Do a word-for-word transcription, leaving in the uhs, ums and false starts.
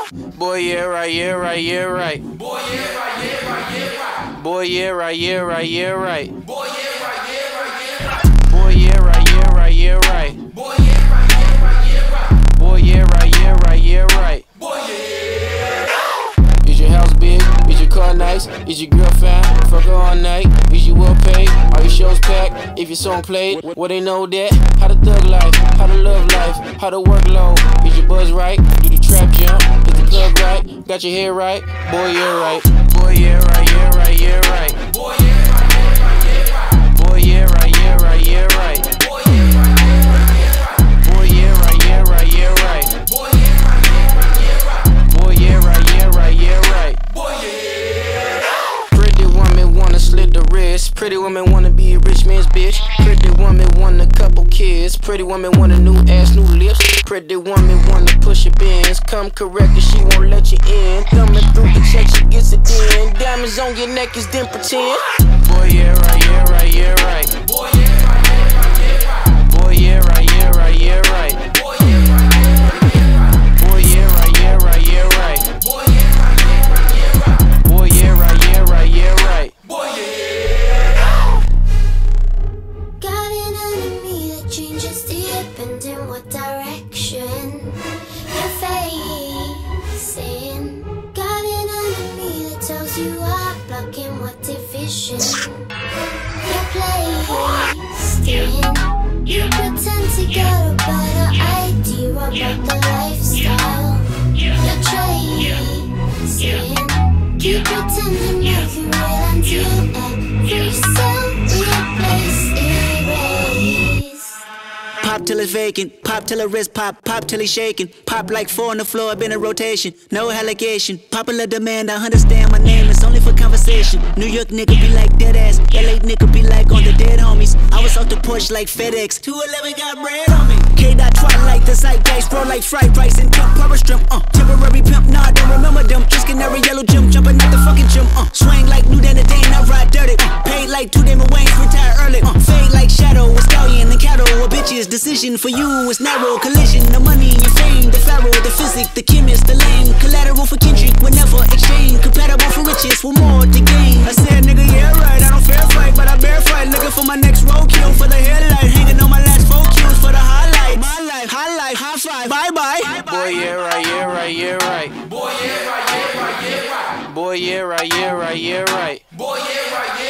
Boy, yeah, right, yeah, right, yeah, right. Boy, yeah, right, yeah, right, yeah, right. Boy, yeah, right, yeah, right, yeah, right. Boy, yeah, right, yeah, right, yeah, right. Boy, yeah, right, yeah, right, yeah, right. Boy, yeah, right, yeah, right, yeah, right. Boy, yeah, right, yeah, right, yeah, right. Boy, yeah. Is your house big? Is your car nice? Is your girl fine? Fuck her all night. Is you well paid? Are your shows packed? If your song played, well they know that. How to thug life, how to love life, how to work low. Is your buzz right? Do the trap jump? Is the plug right? Got your hair right? Boy, yeah, right. Boy, yeah, right, yeah, right, yeah, right. Boy, yeah, right, yeah, right, yeah, right. Boy, yeah, right, yeah, right, yeah, right. Boy, yeah, right, yeah, right, yeah, right. Boy, yeah, right, yeah, right, yeah, right. Boy, yeah, right, yeah, right, yeah, right. Boy, yeah, right, yeah, right, yeah, right. Boy, yeah. Pretty woman wanna slit the wrist. Pretty woman wanna be a rich man's bitch. Pretty woman want a couple kids. Pretty woman want a new ass, new lips. Pretty woman wanna push your bins. Come correct and she won't let you in. Thumbing through the check, she gets it in. Diamonds on your neck is then pretend. Boy, yeah, right, yeah, right, yeah, right. Boy, yeah, right, yeah, right, yeah, right. Boy, yeah, right, yeah, right, yeah, right. Boy, yeah, right, yeah, right, yeah, right. Boy, yeah, right, yeah, right, yeah, right. Boy, yeah, right, yeah, right, yeah, right. Boy, yeah, right, yeah, right, yeah, right. Boy, yeah. Got an enemy that changes deep and in what direction you're facing. Got an enemy that tells you are blocking what division you're placed in. You pretend to get a better idea about the lifestyle you're chasing. Keep pretending you feel real until every cell replace erase. Pop till it's vacant, pop till her wrist pop, pop till he's shaking. Pop like four on the floor, been a rotation, no allegation. Popular demand, I understand my name, it's only for conversation. New York nigga be like dead ass, L A nigga be like on the dead homies. I was off the porch like FedEx, two eleven got bread on me. K-Dot twilight, the zeitgeist, bro like fried rice and dump power shrimp, uh. Temporary pimp, nah, I don't remember them. Just canary yellow gym, jumping at the fucking gym, uh. Swing like New Dan the Dane, I ride dirty, uh. Paid like two Damon Wayans, retire early, uh. Fade like shadow, a stallion and cattle, a bitch's decision for you is narrow. Collision, the money, your fame, the pharaoh, the physic, the chemist, the lame. Collateral for Kendrick, whenever exchange. Compatible for riches, with more to gain. I said, nigga, yeah, right, I don't fair fight, but I bear fight. Looking for my next roadkill for the headlight. Hanging on my last four kills for the highlight. My life, high life, high five, bye bye. Boy, yeah, right, yeah, right, yeah, right. Boy, yeah, right, yeah, right, yeah, right. Boy, yeah, right, yeah, right, yeah, right. Boy, yeah, right, yeah.